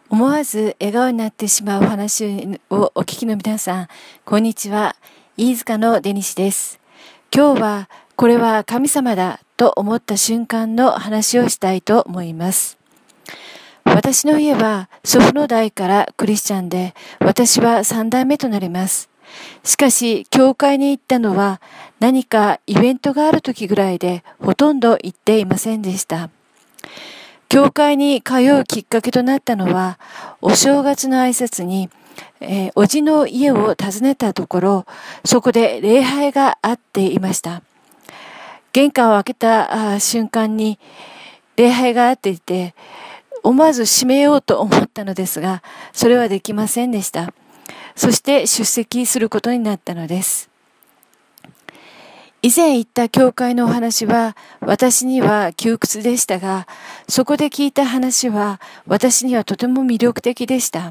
思わず笑顔になってしまうお話をお聞きの皆さん、こんにちは。飯塚のデニシです。今日は、これは神様だと思った瞬間の話をしたいと思います。私の家は祖父の代からクリスチャンで、私は3代目となります。しかし、教会に行ったのは何かイベントがある時ぐらいで、ほとんど行っていませんでした。教会に通うきっかけとなったのは、お正月の挨拶に、おじの家を訪ねたところ、そこで礼拝があっていました。玄関を開けた瞬間に礼拝があっていて、思わず閉めようと思ったのですが、それはできませんでした。そして出席することになったのです。以前言った教会のお話は私には窮屈でしたが、そこで聞いた話は私にはとても魅力的でした。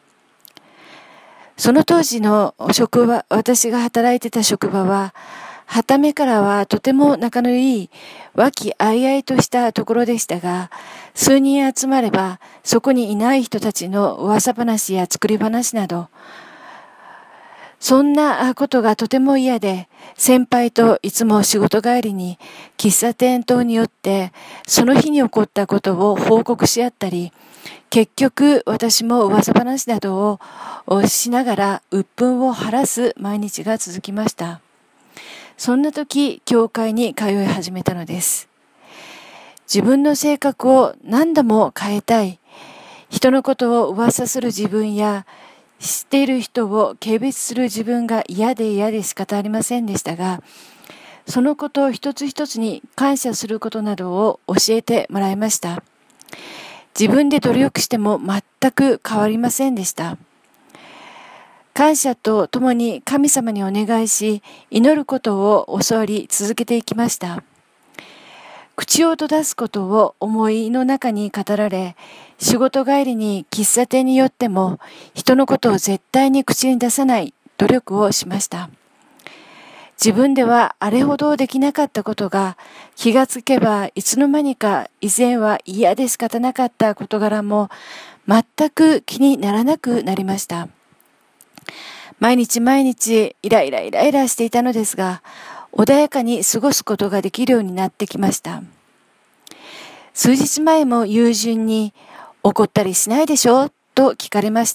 その当時の職場、私が働いてた職場は、傍目からはとても仲のいい和気あいあいとしたところでしたが、数人集まればそこにいない人たちの噂話や作り話など、そんなことがとても嫌で、先輩といつも仕事帰りに喫茶店等によってその日に起こったことを報告し合ったり、結局私も噂話などをしながら鬱憤を晴らす毎日が続きました。そんな時、教会に通い始めたのです。自分の性格を何度も変えたい、人のことを噂する自分や知っている人を軽蔑する自分が嫌で仕方ありませんでしたが、そのことを一つ一つに感謝することなどを教えてもらいました。自分で努力しても全く変わりませんでした。感謝とともに神様にお願いし、祈ることを教わり続けていきました。口を閉ざすことを思いの中に語られ、仕事帰りに喫茶店に寄っても人のことを絶対に口に出さない努力をしました。自分ではあれほどできなかったことが気がつけばいつの間にか以前は嫌で仕方なかった事柄も全く気にならなくなりました。毎日イライラしていたのですが、穏やかに過ごすことができるようになってきました。数日前も友人に怒ったりしないでしょと聞かれました。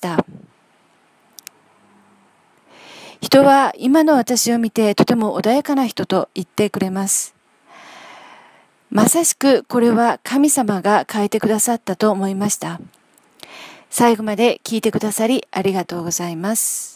人は今の私を見てとても穏やかな人と言ってくれます。まさしくこれは神様が変えてくださったと思いました。最後まで聞いてくださりありがとうございます。